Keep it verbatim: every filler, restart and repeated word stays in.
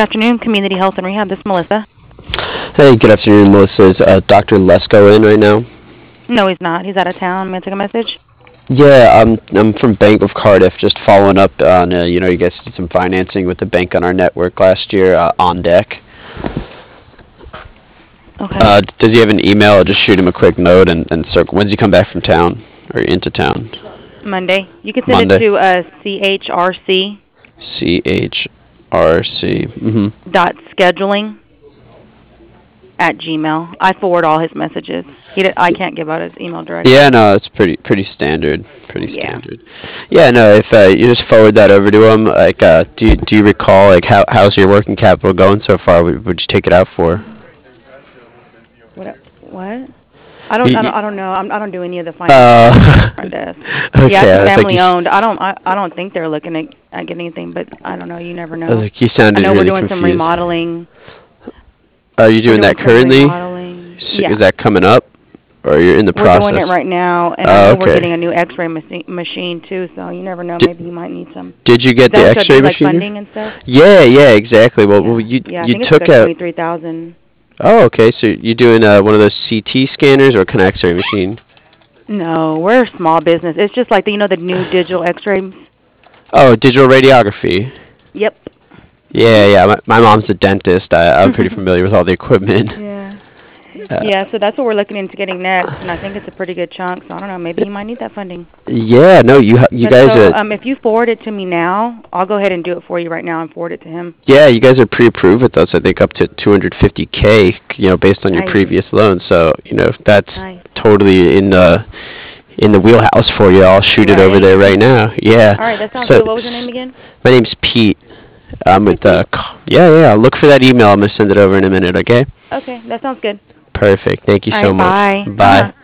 afternoon, Community Health and Rehab. This is Melissa. Hey, good afternoon, Melissa. Is uh, doctor Lesko in right now? No, he's not. He's out of town. May I take a message? Yeah, I'm I'm from Bank of Cardiff. Just following up on uh, you know you guys did some financing with the bank on our network last year. Uh, on deck. Okay. Uh, does he have an email? I'll just shoot him a quick note and and circle. When's he come back from town or into town? Monday. You can send it Monday. to uh, C H R C C H R C. Mm-hmm. dot scheduling at Gmail. I forward all his messages. He d- I can't give out his email Yeah, directly. no, it's pretty pretty standard. Pretty Yeah. standard. Yeah, no, if uh, you just forward that over to him, like, uh, do you, do you recall like how how's your working capital going so far? What would you take it out for? What? What? I don't. Y- I don't. y- I don't know. I'm, I don't do any of the financing at the Uh, front desk. Yeah, okay, it's I was like family you. s- owned. I don't. I, I don't think they're looking at, at getting anything, but I don't know. You never I was know. like you I sounded know we're really doing some confused. remodeling. Are you We're doing doing that some currently? remodeling. S- Yeah. Is that coming up, or you're in the We're doing it process? right now, and I Oh, know we're okay. getting a new X-ray machi- machine too. So you never know. Did, Maybe you might need some. did you Is get that the what y'all do, X-ray like machine? funding and stuff? Yeah, yeah, exactly. Well, well Yeah, you yeah. I you think it's like took a out. twenty-three thousand. Oh, okay. So you're doing uh, one of those C T scanners or an X-ray machine? No, we're a small business. It's just like the, you know the new digital X-rays. Oh, digital radiography. Yep. Yeah, Mhm. yeah. My, my mom's a dentist. I, I'm pretty familiar with all the equipment. Yeah. Uh, Yeah. So that's what we're looking into getting next, and I think it's a pretty good chunk. So I don't know. Maybe you might need that funding. yeah, no, you ha- you But guys so are um, if you forward it to me now, I'll go ahead and do it for you right now and forward it to him. yeah, you guys are pre-approved with us. I think up to two hundred fifty k, you know, based on your Nice. previous loan. So you know, if that's Nice. totally in the in the wheelhouse for you, I'll shoot it over Right. there right now. Yeah. All right. That sounds So good. What was your name s- again? my name's Pete. I'm Okay, with uh, Pete. c- yeah, yeah. Look for that email. I'm gonna send it over in a minute. Okay. Okay. That sounds good. Perfect. Thank you All so right. much. Bye. Uh Bye. huh.